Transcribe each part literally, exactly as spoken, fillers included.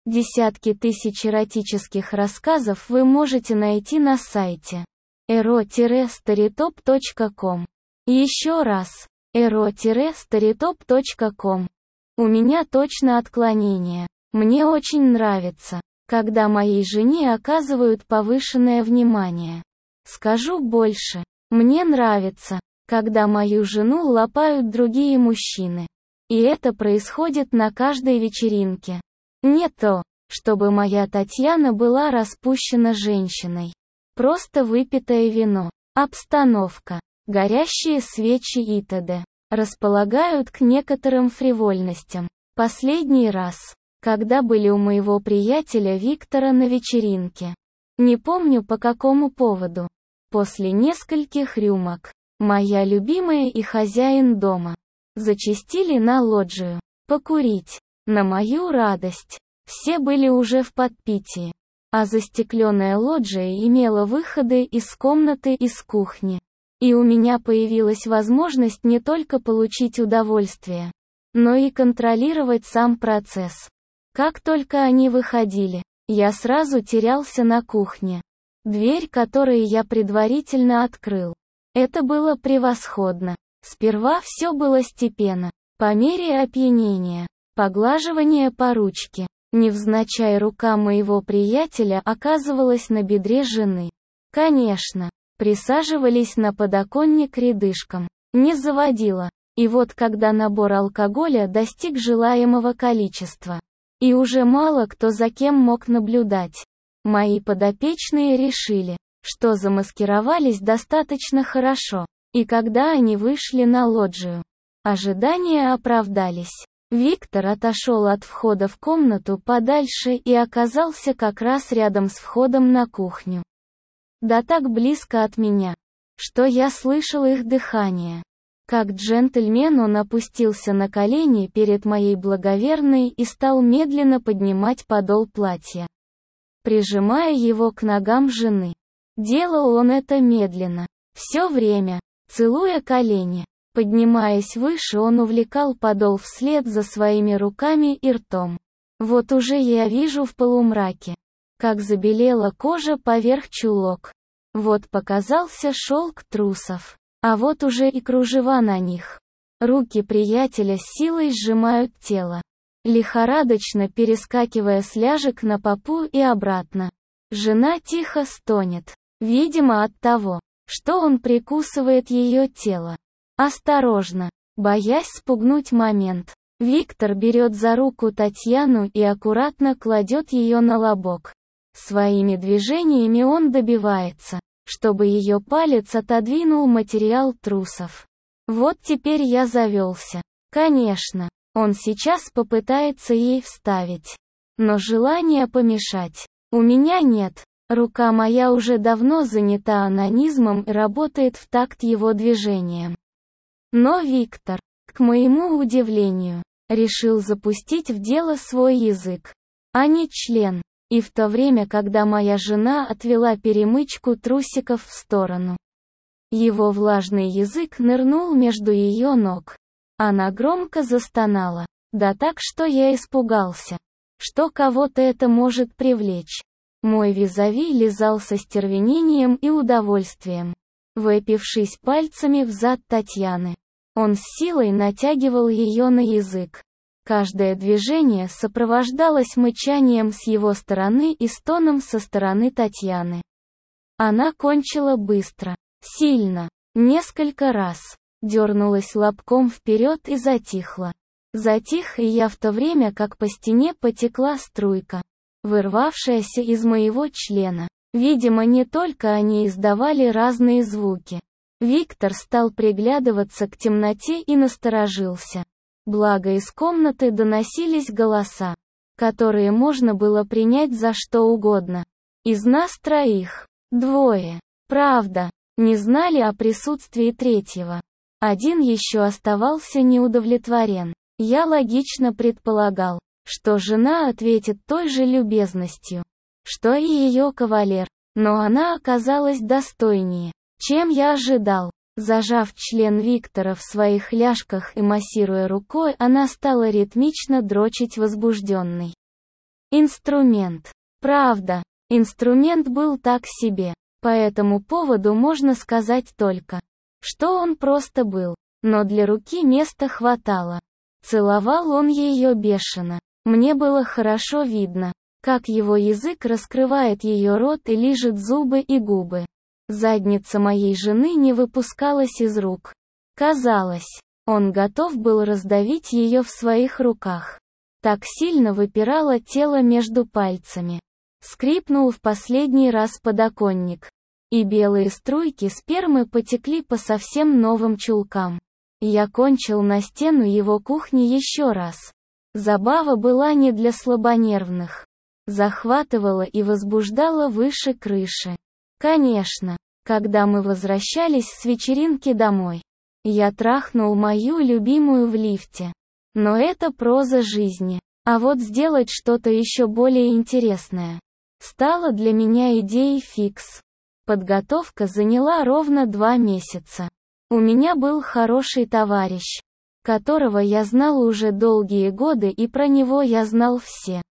Десятки тысяч эротических рассказов вы можете найти на сайте эро старитоп точка ком. Еще раз, эро старитоп точка ком. У меня точно отклонение. Мне очень нравится, когда моей жене оказывают повышенное внимание. Скажу больше, мне нравится, когда мою жену лапают другие мужчины. И это происходит на каждой вечеринке. Не то, чтобы моя Татьяна была распущена женщиной. Просто выпитое вино, обстановка, горящие свечи и т.д. располагают к некоторым фривольностям. Последний раз, когда были у моего приятеля Виктора на вечеринке. Не помню по какому поводу. После нескольких рюмок, моя любимая и хозяин дома зачастили на лоджию покурить. На мою радость, все были уже в подпитии, а застекленная лоджия имела выходы из комнаты и с кухни. И у меня появилась возможность не только получить удовольствие, но и контролировать сам процесс. Как только они выходили, я сразу терялся на кухне. Дверь, которую я предварительно открыл. Это было превосходно. Сперва все было степенно, по мере опьянения. Поглаживание по ручке. Невзначай рука моего приятеля оказывалась на бедре жены. Конечно, присаживались на подоконник рядышком. Не заводила. И вот когда набор алкоголя достиг желаемого количества, и уже мало кто за кем мог наблюдать, мои подопечные решили, что замаскировались достаточно хорошо. И когда они вышли на лоджию, ожидания оправдались. Виктор отошел от входа в комнату подальше и оказался как раз рядом с входом на кухню. Да так близко от меня, что я слышал их дыхание. Как джентльмен он опустился на колени перед моей благоверной и стал медленно поднимать подол платья, прижимая его к ногам жены. Делал он это медленно, все время, целуя колени. Поднимаясь выше, он увлекал подол вслед за своими руками и ртом. Вот уже я вижу в полумраке, как забелела кожа поверх чулок. Вот показался шелк трусов, а вот уже и кружева на них. Руки приятеля с силой сжимают тело, лихорадочно перескакивая с ляжек на попу и обратно. Жена тихо стонет, видимо от того, что он прикусывает ее тело. Осторожно, боясь спугнуть момент, Виктор берет за руку Татьяну и аккуратно кладет ее на лобок. Своими движениями он добивается, чтобы ее палец отодвинул материал трусов. Вот теперь я завелся. Конечно, он сейчас попытается ей вставить. Но желания помешать у меня нет. Рука моя уже давно занята онанизмом и работает в такт его движениям. Но Виктор, к моему удивлению, решил запустить в дело свой язык, а не член. И в то время, когда моя жена отвела перемычку трусиков в сторону, его влажный язык нырнул между ее ног. Она громко застонала, да так, что я испугался, что кого-то это может привлечь. Мой визави лизал со стервенением и удовольствием, вцепившись пальцами в зад Татьяны. Он с силой натягивал ее на язык. Каждое движение сопровождалось мычанием с его стороны и стоном со стороны Татьяны. Она кончила быстро, сильно, несколько раз, дернулась лобком вперед и затихла. Затих и я в то время, как по стене потекла струйка, вырвавшаяся из моего члена. Видимо, не только они издавали разные звуки. Виктор стал приглядываться к темноте и насторожился. Благо из комнаты доносились голоса, которые можно было принять за что угодно. Из нас троих, двое, правда, не знали о присутствии третьего. Один еще оставался неудовлетворен. Я логично предполагал, что жена ответит той же любезностью, что и ее кавалер, но она оказалась достойнее, чем я ожидал. Зажав член Виктора в своих ляжках и массируя рукой, она стала ритмично дрочить возбужденной. Инструмент. Правда, инструмент был так себе. По этому поводу можно сказать только, что он просто был. Но для руки места хватало. Целовал он ее бешено. Мне было хорошо видно, как его язык раскрывает ее рот и лижет зубы и губы. Задница моей жены не выпускалась из рук. Казалось, он готов был раздавить ее в своих руках. Так сильно выпирало тело между пальцами. Скрипнул в последний раз подоконник. И белые струйки спермы потекли по совсем новым чулкам. Я кончил на стену его кухни еще раз. Забава была не для слабонервных. Захватывала и возбуждала выше крыши. Конечно, когда мы возвращались с вечеринки домой, я трахнул мою любимую в лифте. Но это проза жизни. А вот сделать что-то еще более интересное стало для меня идеей фикс. Подготовка заняла ровно два месяца. У меня был хороший товарищ, которого я знал уже долгие годы, и про него я знал все.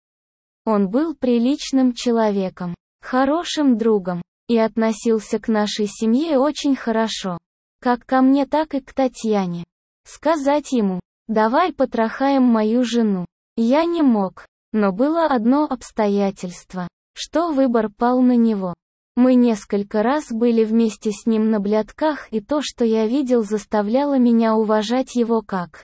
Он был приличным человеком, хорошим другом, и относился к нашей семье очень хорошо. Как ко мне, так и к Татьяне. Сказать ему: «Давай потрахаем мою жену», я не мог, но было одно обстоятельство, что выбор пал на него. Мы несколько раз были вместе с ним на блядках, и то, что я видел, заставляло меня уважать его как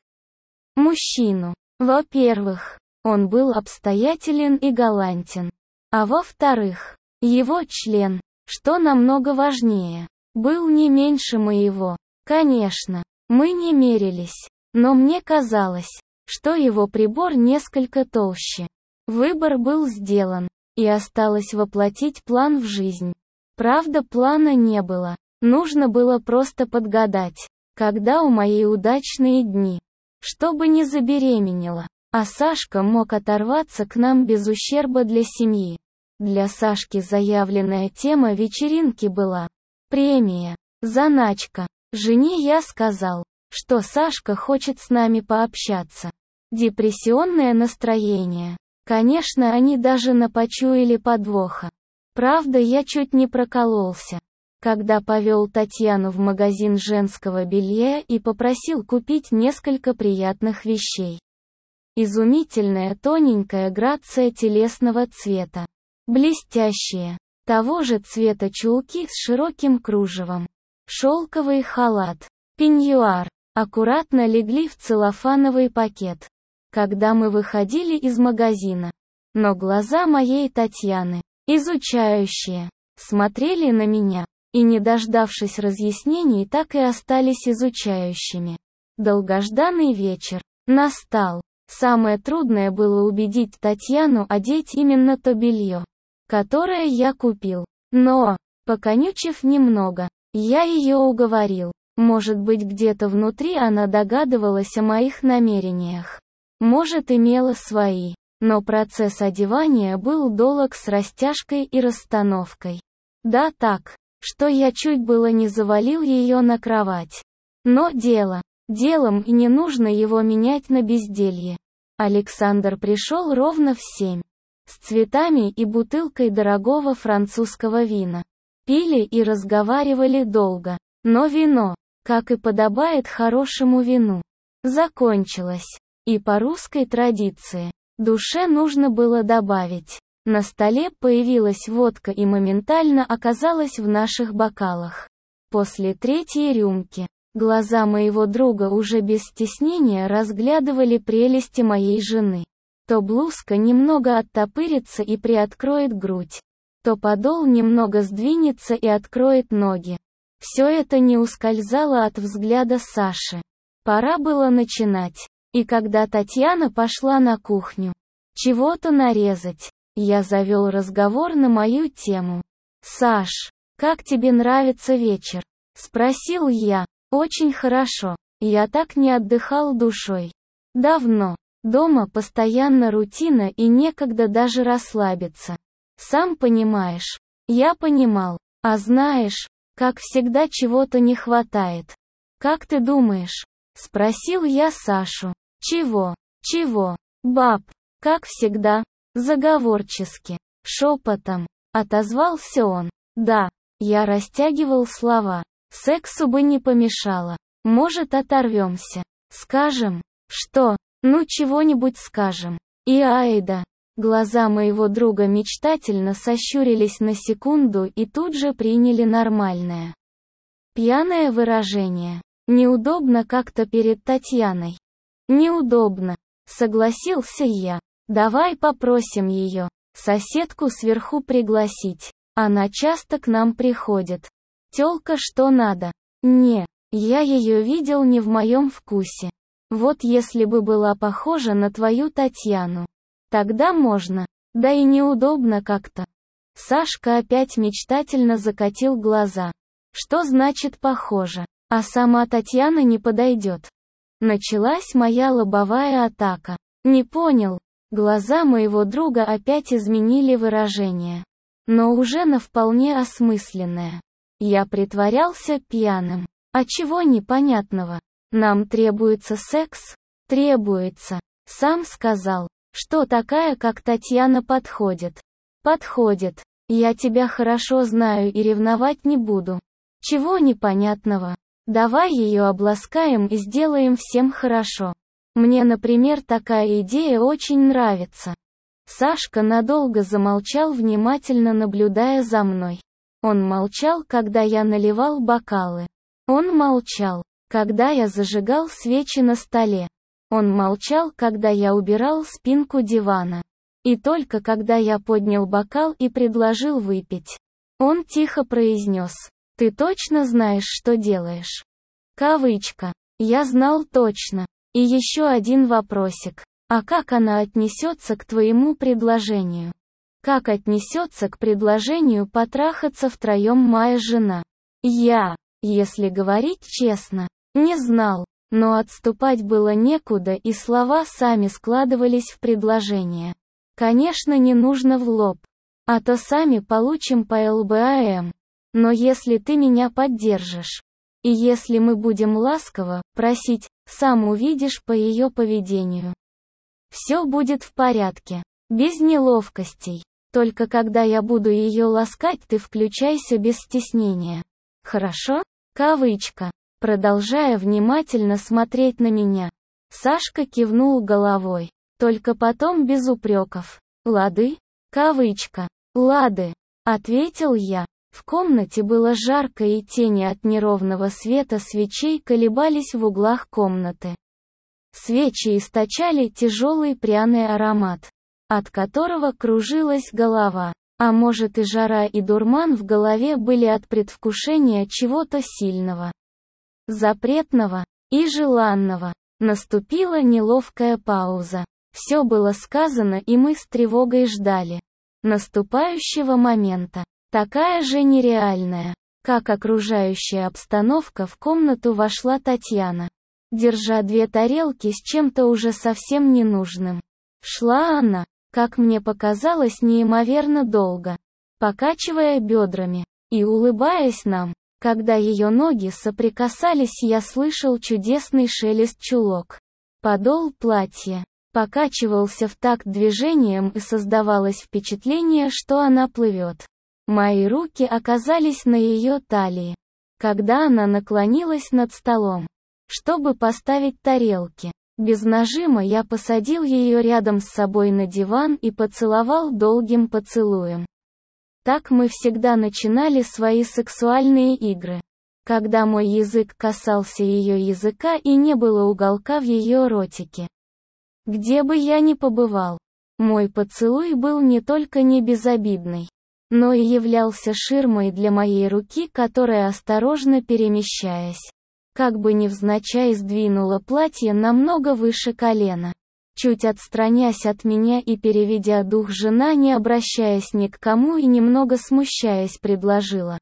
мужчину. Во-первых, он был обстоятелен и галантен. А во-вторых, его член, что намного важнее, был не меньше моего. Конечно, мы не мерились, но мне казалось, что его прибор несколько толще. Выбор был сделан, и осталось воплотить план в жизнь. Правда, плана не было. Нужно было просто подгадать, когда у моей удачные дни, чтобы не забеременела. А Сашка мог оторваться к нам без ущерба для семьи. Для Сашки заявленная тема вечеринки была премия, заначка. Жене я сказал, что Сашка хочет с нами пообщаться. Депрессионное настроение. Конечно, они даже напочуяли подвоха. Правда, я чуть не прокололся, когда повел Татьяну в магазин женского белья и попросил купить несколько приятных вещей. Изумительная тоненькая грация телесного цвета. Блестящие. Того же цвета чулки с широким кружевом. Шелковый халат. Пеньюар. Аккуратно легли в целлофановый пакет, когда мы выходили из магазина. Но глаза моей Татьяны, изучающие, смотрели на меня, и, не дождавшись разъяснений, так и остались изучающими. Долгожданный вечер настал. Самое трудное было убедить Татьяну одеть именно то белье, которое я купил. Но, поконючив немного, я ее уговорил. Может быть, где-то внутри она догадывалась о моих намерениях. Может, имела свои. Но процесс одевания был долг с растяжкой и расстановкой. Да так, что я чуть было не завалил ее на кровать. Но дело делом, и не нужно его менять на безделье. Александр пришел ровно в семь. С цветами и бутылкой дорогого французского вина. Пили и разговаривали долго. Но вино, как и подобает хорошему вину, закончилось. И по русской традиции, душе нужно было добавить. На столе появилась водка и моментально оказалась в наших бокалах. После третьей рюмки, глаза моего друга уже без стеснения разглядывали прелести моей жены. То блузка немного оттопырится и приоткроет грудь, то подол немного сдвинется и откроет ноги. Все это не ускользало от взгляда Саши. Пора было начинать. И когда Татьяна пошла на кухню чего-то нарезать, я завел разговор на мою тему. «Саш, как тебе нравится вечер?» — спросил я. «Очень хорошо. Я так не отдыхал душой. Давно. Дома постоянно рутина и некогда даже расслабиться. Сам понимаешь». Я понимал. «А знаешь, как всегда чего-то не хватает. Как ты думаешь?» — спросил я Сашу. «Чего? Чего? Баб. Как всегда. Заговорчески, шепотом, отозвался он. Да, я растягивал слова. Сексу бы не помешало. Может, оторвемся. Скажем. Что? Ну чего-нибудь скажем. И айда. Глаза моего друга мечтательно сощурились на секунду и тут же приняли нормальное, пьяное выражение. Неудобно как-то перед Татьяной. Неудобно. Согласился я. Давай попросим ее, соседку сверху пригласить. Она часто к нам приходит. Тёлка что надо? Не, я ее видел не в моем вкусе. Вот если бы была похожа на твою Татьяну. Тогда можно. Да и неудобно как-то. Сашка опять мечтательно закатил глаза. Что значит похоже? А сама Татьяна не подойдет. Началась моя лобовая атака. Не понял. Глаза моего друга опять изменили выражение. Но уже на вполне осмысленное. Я притворялся пьяным. А чего непонятного? Нам требуется секс? Требуется. Сам сказал. Что такая, как Татьяна, подходит? Подходит. Я тебя хорошо знаю и ревновать не буду. Чего непонятного? Давай ее обласкаем и сделаем всем хорошо. Мне, например, такая идея очень нравится. Сашка надолго замолчал, внимательно наблюдая за мной. Он молчал, когда я наливал бокалы. Он молчал, когда я зажигал свечи на столе. Он молчал, когда я убирал спинку дивана. И только когда я поднял бокал и предложил выпить. Он тихо произнес: «Ты точно знаешь, что делаешь?» Кавычка. Я знал точно. И еще один вопросик. А как она отнесется к твоему предложению? Как отнесется к предложению потрахаться втроем моя жена? Я, если говорить честно, не знал. Но отступать было некуда, и слова сами складывались в предложение. Конечно, не нужно в лоб. А то сами получим по ЛБАМ. Но если ты меня поддержишь, и если мы будем ласково просить, сам увидишь по ее поведению. Все будет в порядке. Без неловкостей. Только когда я буду ее ласкать, ты включайся без стеснения. Хорошо? Кавычка. Продолжая внимательно смотреть на меня, Сашка кивнул головой. Только потом без упреков. Лады? Кавычка. Лады. Ответил я. В комнате было жарко, и тени от неровного света свечей колебались в углах комнаты. Свечи источали тяжелый пряный аромат, от которого кружилась голова. А может, и жара, и дурман в голове были от предвкушения чего-то сильного, запретного и желанного. Наступила неловкая пауза. Все было сказано, и мы с тревогой ждали наступающего момента. Такая же нереальная, как окружающая обстановка. В комнату вошла Татьяна, держа две тарелки с чем-то уже совсем ненужным. Шла она, как мне показалось, неимоверно долго, покачивая бедрами и улыбаясь нам. Когда ее ноги соприкасались, я слышал чудесный шелест чулок. Подол платья покачивался в такт движением, и создавалось впечатление, что она плывет. Мои руки оказались на ее талии, когда она наклонилась над столом, чтобы поставить тарелки. Без нажима я посадил ее рядом с собой на диван и поцеловал долгим поцелуем. Так мы всегда начинали свои сексуальные игры. Когда мой язык касался ее языка и не было уголка в ее ротике. Где бы я ни побывал, мой поцелуй был не только не безобидный, но и являлся ширмой для моей руки, которая, осторожно перемещаясь, как бы невзначай сдвинула платье намного выше колена. Чуть отстраняясь от меня и переведя дух, жена, не обращаясь ни к кому и немного смущаясь, предложила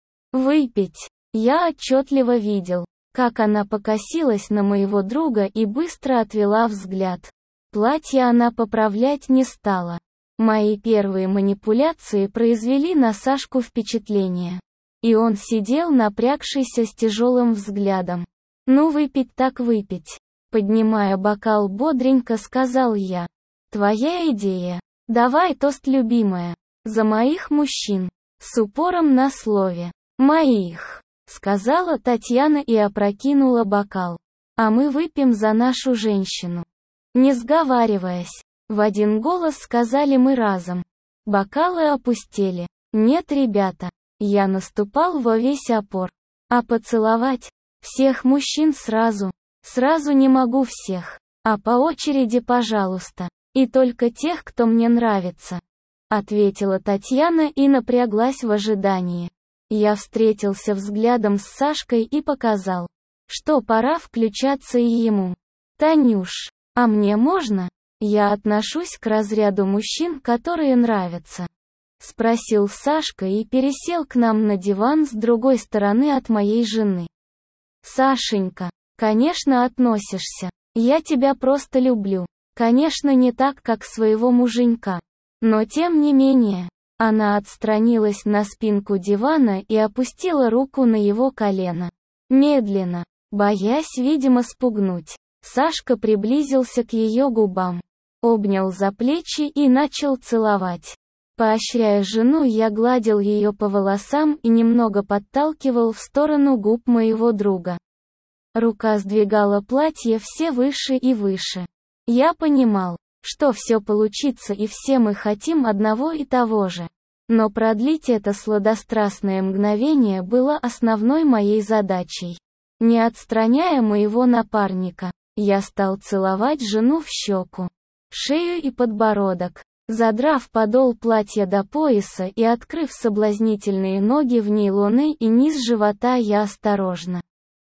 выпить. Я отчетливо видел, как она покосилась на моего друга и быстро отвела взгляд. Платье она поправлять не стала. Мои первые манипуляции произвели на Сашку впечатление. И он сидел напрягшийся с тяжелым взглядом. «Ну выпить так выпить», поднимая бокал, бодренько сказал я. «Твоя идея. Давай тост, любимая. За моих мужчин. С упором на слове. Моих. Сказала Татьяна и опрокинула бокал. А мы выпьем за нашу женщину. Не сговариваясь, в один голос сказали мы разом. Бокалы опустели. Нет, ребята. Я наступал во весь опор. А поцеловать? Всех мужчин сразу. Сразу не могу всех. А по очереди, пожалуйста. И только тех, кто мне нравится. Ответила Татьяна и напряглась в ожидании. Я встретился взглядом с Сашкой и показал, что пора включаться и ему. Танюш, а мне можно? Я отношусь к разряду мужчин, которые нравятся. Спросил Сашка и пересел к нам на диван с другой стороны от моей жены. Сашенька, конечно, относишься. Я тебя просто люблю. Конечно, не так, как своего муженька. Но тем не менее, она отстранилась на спинку дивана и опустила руку на его колено. Медленно, боясь, видимо, спугнуть, Сашка приблизился к ее губам, обнял за плечи и начал целовать. Поощряя жену, я гладил ее по волосам и немного подталкивал в сторону губ моего друга. Рука сдвигала платье все выше и выше. Я понимал, что все получится и все мы хотим одного и того же. Но продлить это сладострастное мгновение было основной моей задачей. Не отстраняя моего напарника, я стал целовать жену в щеку, шею и подбородок, задрав подол платья до пояса и открыв соблазнительные ноги в нейлоны и низ живота, я осторожно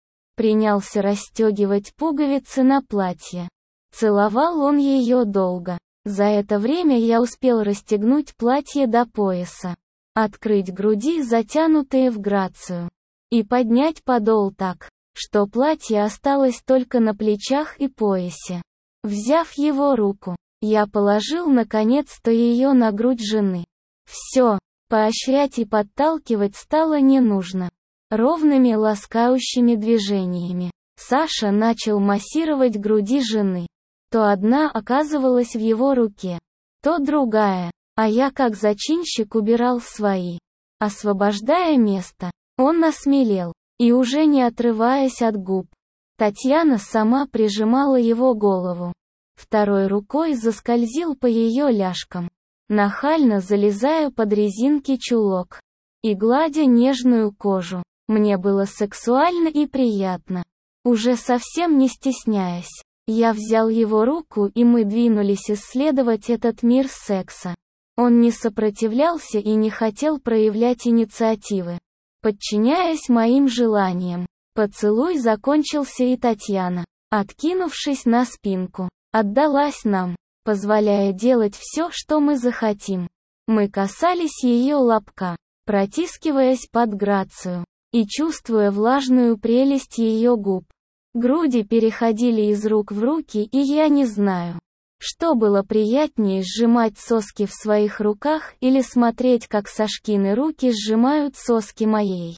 принялся расстегивать пуговицы на платье. Целовал он ее долго. За это время я успел расстегнуть платье до пояса, открыть груди, затянутые в грацию, и поднять подол так, что платье осталось только на плечах и поясе. Взяв его руку, я положил наконец-то ее на грудь жены. Все, поощрять и подталкивать стало не нужно. Ровными ласкающими движениями Саша начал массировать груди жены. То одна оказывалась в его руке, то другая, а я как зачинщик убирал свои. Освобождая место, он осмелел, и уже не отрываясь от губ, Татьяна сама прижимала его голову. Второй рукой заскользил по ее ляжкам, нахально залезая под резинки чулок и гладя нежную кожу. Мне было сексуально и приятно. Уже совсем не стесняясь, я взял его руку и мы двинулись исследовать этот мир секса. Он не сопротивлялся и не хотел проявлять инициативы, подчиняясь моим желаниям. Поцелуй закончился, и Татьяна, откинувшись на спинку, отдалась нам, позволяя делать все, что мы захотим. Мы касались ее лобка, протискиваясь под грацию, и чувствуя влажную прелесть ее губ. Груди переходили из рук в руки, и я не знаю, что было приятнее: сжимать соски в своих руках или смотреть, как Сашкины руки сжимают соски моей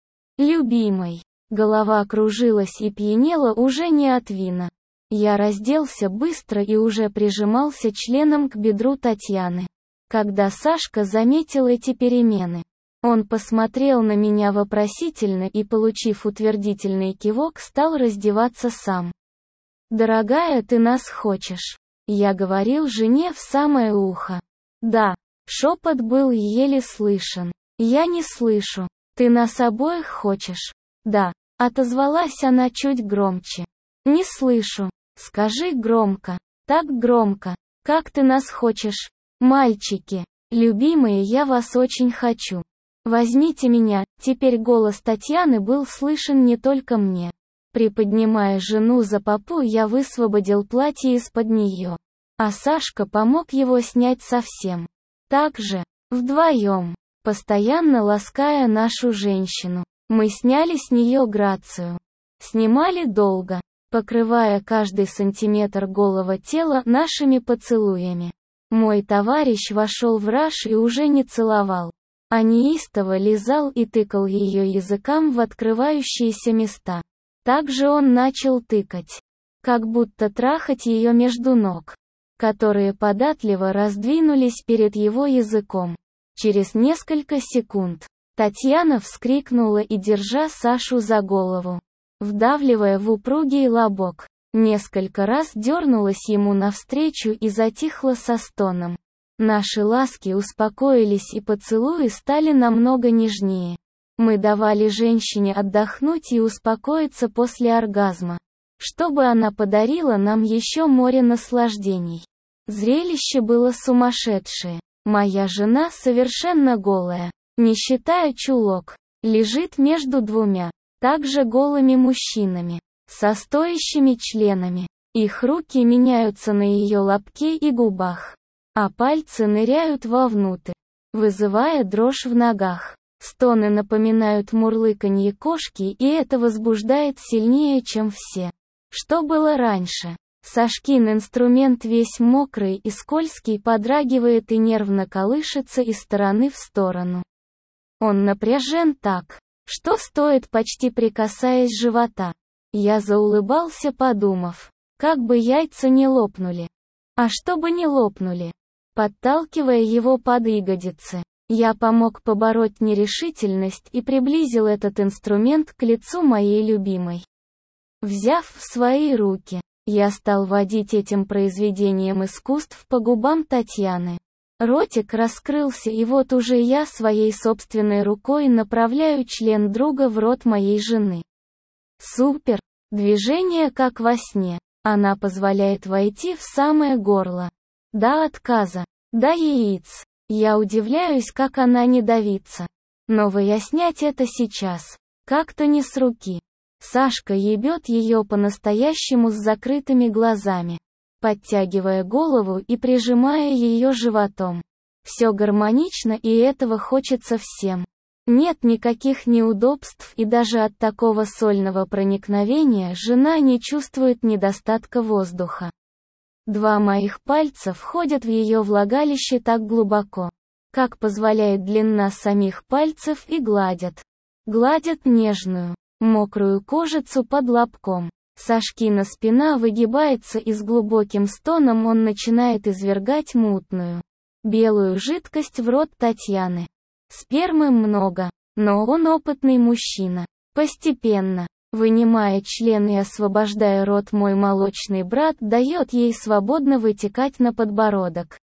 любимой. Голова кружилась и пьянела уже не от вина. Я разделся быстро и уже прижимался членом к бедру Татьяны, когда Сашка заметил эти перемены. Он посмотрел на меня вопросительно и, получив утвердительный кивок, стал раздеваться сам. «Дорогая, ты нас хочешь?» Я говорил жене в самое ухо. «Да». Шепот был еле слышен. «Я не слышу. Ты нас обоих хочешь?» «Да», — отозвалась она чуть громче. «Не слышу. Скажи громко. Так громко. Как ты нас хочешь? Мальчики, любимые, я вас очень хочу. Возьмите меня». Теперь голос Татьяны был слышен не только мне. Приподнимая жену за попу, я высвободил платье из-под нее, а Сашка помог его снять совсем. Так же, вдвоем, постоянно лаская нашу женщину, мы сняли с нее грацию. Снимали долго, покрывая каждый сантиметр голого тела нашими поцелуями. Мой товарищ вошел в раж и уже не целовал, а неистово лизал и тыкал ее языком в открывающиеся места. Также он начал тыкать, как будто трахать ее между ног. которые податливо раздвинулись перед его языком. Через несколько секунд Татьяна вскрикнула и, держа Сашу за голову, вдавливая в упругий лобок, несколько раз дернулась ему навстречу и затихла со стоном. Наши ласки успокоились и поцелуи стали намного нежнее. Мы давали женщине отдохнуть и успокоиться после оргазма, чтобы она подарила нам еще море наслаждений. Зрелище было сумасшедшее. Моя жена совершенно голая, не считая чулок, лежит между двумя, также голыми мужчинами, со стоящими членами. Их руки меняются на ее лобке и губах, а пальцы ныряют вовнутрь, вызывая дрожь в ногах. Стоны напоминают мурлыканье кошки, и это возбуждает сильнее, чем все, что было раньше. Сашкин инструмент весь мокрый и скользкий подрагивает и нервно колышется из стороны в сторону. Он напряжен так, что стоит, почти прикасаясь живота. Я заулыбался, подумав, как бы яйца не лопнули. А чтобы не лопнули, подталкивая его под ягодицы, я помог побороть нерешительность и приблизил этот инструмент к лицу моей любимой. Взяв в свои руки, я стал водить этим произведением искусств по губам Татьяны. Ротик раскрылся, и вот уже я своей собственной рукой направляю член друга в рот моей жены. Супер! Движение как во сне. Она позволяет войти в самое горло. До отказа, до яиц. Я удивляюсь, как она не давится. Но выяснять это сейчас как-то не с руки. Сашка ебет ее по-настоящему с закрытыми глазами, подтягивая голову и прижимая ее животом. Все гармонично, и этого хочется всем. Нет никаких неудобств, и даже от такого сольного проникновения жена не чувствует недостатка воздуха. Два моих пальца входят в ее влагалище так глубоко, как позволяет длина самих пальцев, и гладят. Гладят нежную, мокрую кожицу под лобком. Сашкина спина выгибается, и с глубоким стоном он начинает извергать мутную, белую жидкость в рот Татьяны. Спермы много, но он опытный мужчина. Постепенно, вынимая член и освобождая рот, мой молочный брат дает ей свободно вытекать на подбородок,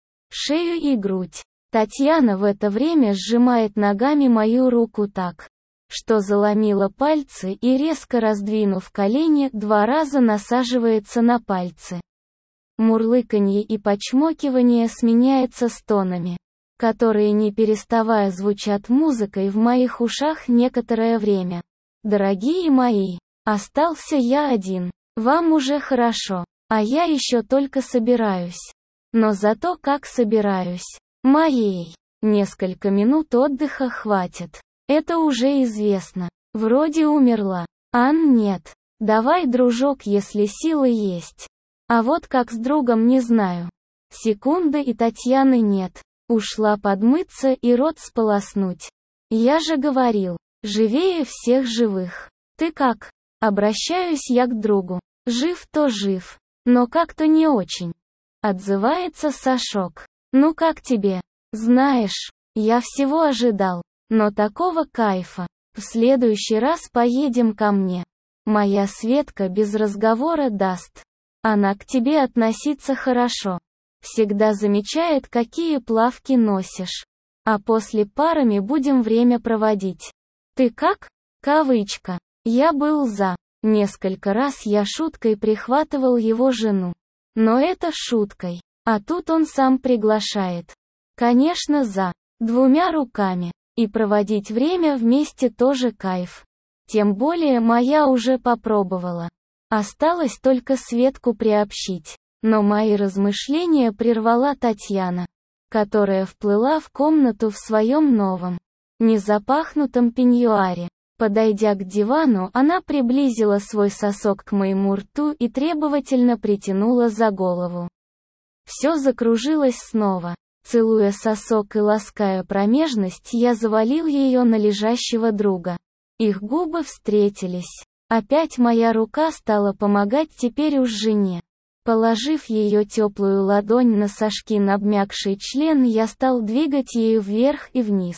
шею и грудь. Татьяна в это время сжимает ногами мою руку так, что заломила пальцы, и, резко раздвинув колени, два раза насаживается на пальцы. Мурлыканье и почмокивание сменяется стонами, которые не переставая звучат музыкой в моих ушах некоторое время. Дорогие мои, остался я один. Вам уже хорошо, а я еще только собираюсь. Но зато как собираюсь. Моей. Несколько минут отдыха хватит. Это уже известно. Вроде умерла. Ан, нет. Давай, дружок, если силы есть. А вот как с другом, не знаю. Секунды, и Татьяны нет. Ушла подмыться и рот сполоснуть. Я же говорил, живее всех живых. Ты как? Обращаюсь я к другу. Жив то жив, но как-то не очень. Отзывается Сашок. Ну как тебе? Знаешь, я всего ожидал, но такого кайфа. В следующий раз поедем ко мне. Моя Светка без разговора даст. Она к тебе относится хорошо. Всегда замечает, какие плавки носишь. А после парами будем время проводить. Ты как? Кавычка. Я был за. Несколько раз я шуткой прихватывал его жену. Но это шуткой. А тут он сам приглашает. Конечно, за. Двумя руками. И проводить время вместе тоже кайф. Тем более моя уже попробовала. Осталось только Светку приобщить. Но мои размышления прервала Татьяна, которая вплыла в комнату в своем новом, незапахнутом пеньюаре. Подойдя к дивану, она приблизила свой сосок к моему рту и требовательно притянула за голову. Все закружилось снова. Целуя сосок и лаская промежность, я завалил ее на лежащего друга. Их губы встретились. Опять моя рука стала помогать теперь уж жене. Положив ее теплую ладонь на Сашкин обмякший член, я стал двигать ею вверх и вниз.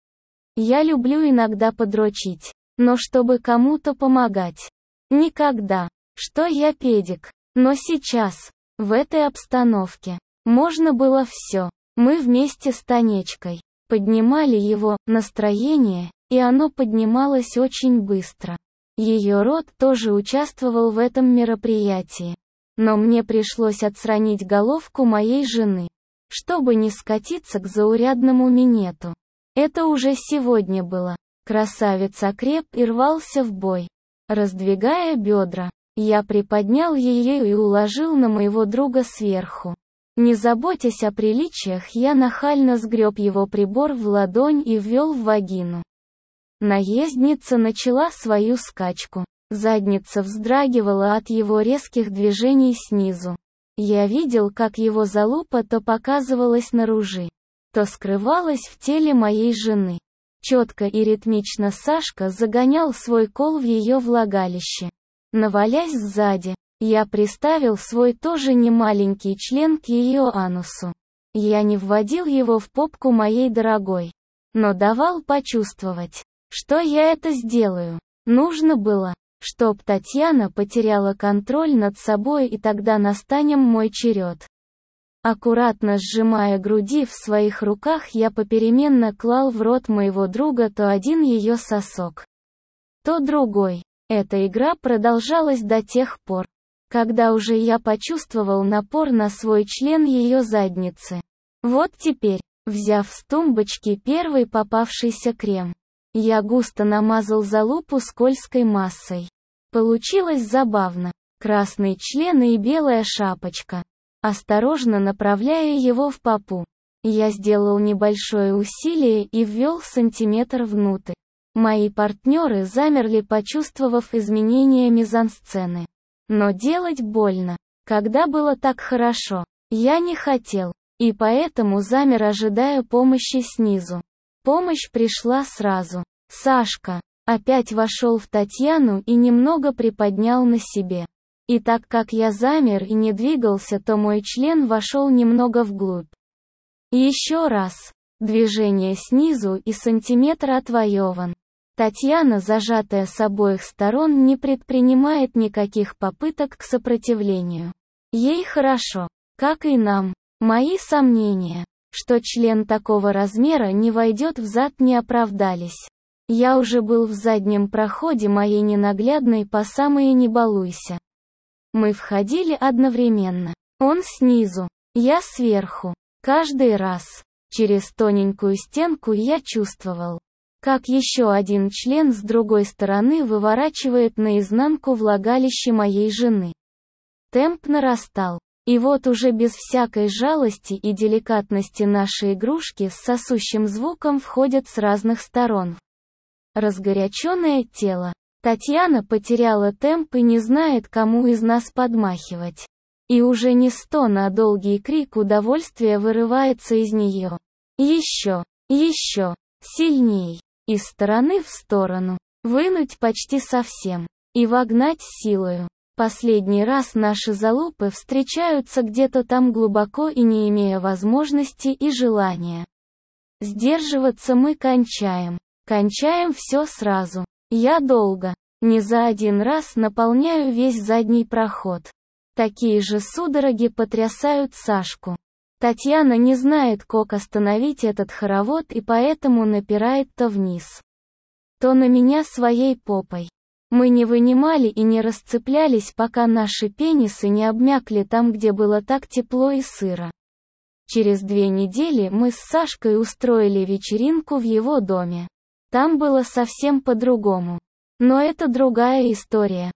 Я люблю иногда подрочить, но чтобы кому-то помогать. Никогда. Что я педик. Но сейчас, в этой обстановке, можно было все. Мы вместе с Танечкой поднимали его настроение, и оно поднималось очень быстро. Ее род тоже участвовал в этом мероприятии. Но мне пришлось отстранить головку моей жены, чтобы не скатиться к заурядному минету. Это уже сегодня было. Красавец окреп и рвался в бой. Раздвигая бедра, я приподнял ее и уложил на моего друга сверху. Не заботясь о приличиях, я нахально сгреб его прибор в ладонь и ввел в вагину. Наездница начала свою скачку. Задница вздрагивала от его резких движений снизу. Я видел, как его залупа то показывалась наружу, то скрывалась в теле моей жены. Четко и ритмично Сашка загонял свой кол в ее влагалище. Навалясь сзади, я приставил свой тоже немаленький член к ее анусу. Я не вводил его в попку моей дорогой, но давал почувствовать, что я это сделаю. Нужно было, чтоб Татьяна потеряла контроль над собой, и тогда настанет мой черед. Аккуратно сжимая груди в своих руках, я попеременно клал в рот моего друга то один ее сосок, то другой. Эта игра продолжалась до тех пор, когда уже я почувствовал напор на свой член ее задницы. Вот теперь, взяв с тумбочки первый попавшийся крем, я густо намазал залупу скользкой массой. Получилось забавно. Красный член и белая шапочка. Осторожно направляя его в попу, я сделал небольшое усилие и ввел сантиметр внутрь. Мои партнеры замерли, почувствовав изменения мизансцены. Но делать больно, когда было так хорошо, я не хотел, и поэтому замер, ожидая помощи снизу. Помощь пришла сразу. Сашка опять вошел в Татьяну и немного приподнял на себе. И так как я замер и не двигался, то мой член вошел немного вглубь. Еще раз. Движение снизу, и сантиметр отвоеван. Татьяна, зажатая с обоих сторон, не предпринимает никаких попыток к сопротивлению. Ей хорошо, как и нам. Мои сомнения, что член такого размера не войдет в зад, не оправдались. Я уже был в заднем проходе моей ненаглядной по самое не балуйся. Мы входили одновременно. Он снизу, я сверху. Каждый раз, через тоненькую стенку, я чувствовал, как еще один член с другой стороны выворачивает наизнанку влагалище моей жены. Темп нарастал. И вот уже без всякой жалости и деликатности наши игрушки с сосущим звуком входят с разных сторон. Разгоряченное тело. Татьяна потеряла темп и не знает, кому из нас подмахивать. И уже не сто на долгий крик удовольствия вырывается из нее. Еще, еще, сильней. Из стороны в сторону. Вынуть почти совсем. И вогнать силою. Последний раз наши залупы встречаются где-то там глубоко, и не имея возможности и желания сдерживаться, мы кончаем. Кончаем все сразу. Я долго, не за один раз, наполняю весь задний проход. Такие же судороги потрясают Сашку. Татьяна не знает, как остановить этот хоровод, и поэтому напирает то вниз, то на меня своей попой. Мы не вынимали и не расцеплялись, пока наши пенисы не обмякли там, где было так тепло и сыро. Через две недели мы с Сашкой устроили вечеринку в его доме. Там было совсем по-другому. Но это другая история.